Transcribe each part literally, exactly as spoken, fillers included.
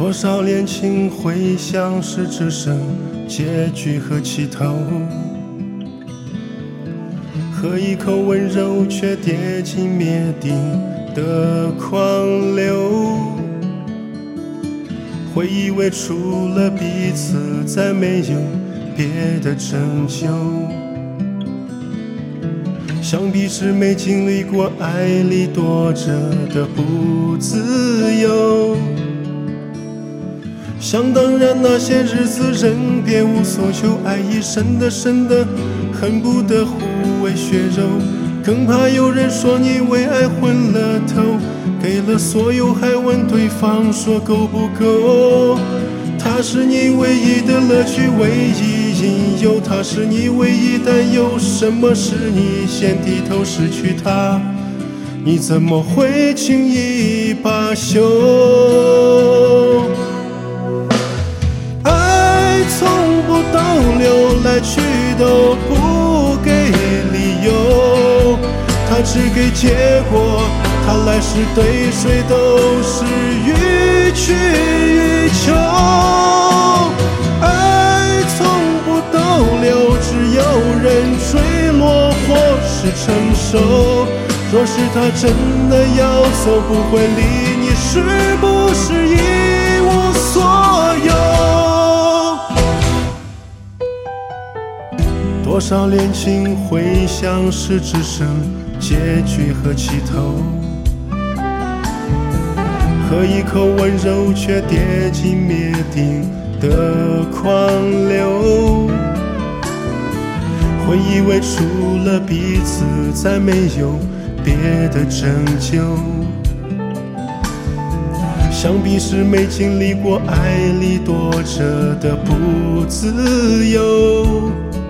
多少恋情会像是只剩结局和起头，喝一口温柔却跌进灭顶的狂流，会以为除了彼此再没有别的拯救，想必是没经历过爱里躲着的不自由。想当然那些日子仍别无所求，爱已深的深的恨不得互为血肉，更怕有人说你为爱昏了头，给了所有还问对方说够不够。他是你唯一的乐趣，唯一引诱，他是你唯一担忧，什么使你先低头失去他，你怎么会轻易罢休？爱从不逗留，来去都不给理由，他只给结果，他来时对谁都是予取予求。爱从不逗留，只有人坠落或是承受，若是他真的要走，不会理你是不是一无所有。多少恋情会像是只剩结局和起头，喝一口温柔却跌进灭顶的狂流，会以为除了彼此再没有别的拯救，想必是没经历过爱里躲着的不自由。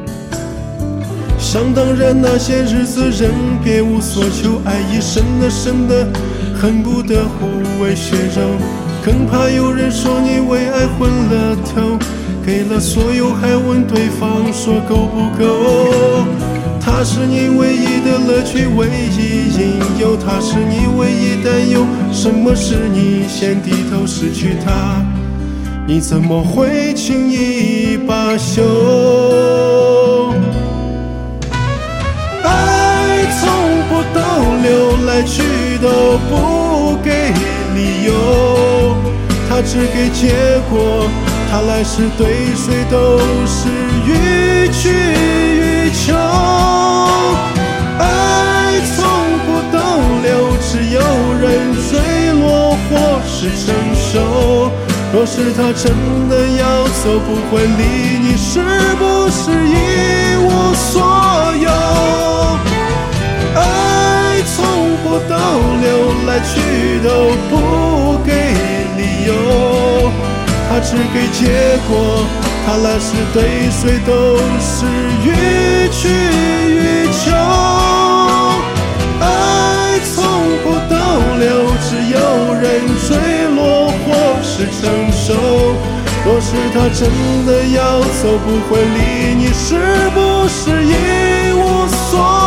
想当然那些日子仍别无所求，爱已深的深的恨不得互为血肉，更怕有人说你为爱昏了头，给了所有还问对方说够不够。他是你唯一的乐趣，唯一引诱，他是你唯一担忧，什么使你先低头失去他，你怎么会轻易罢休？爱从不逗留，来去都不给理由，他只给结果，他来时对谁都是予取予求。爱从不逗留，只有人坠落或是承受，若是他真的要走，不会理你是不是一无所有。爱从不逗留，来去都不给理由，他只给结果，他来时对谁都是予取予求。爱从不逗留，只有人坠落或是承受，若是他真的要走，不会理你是不是一无所有。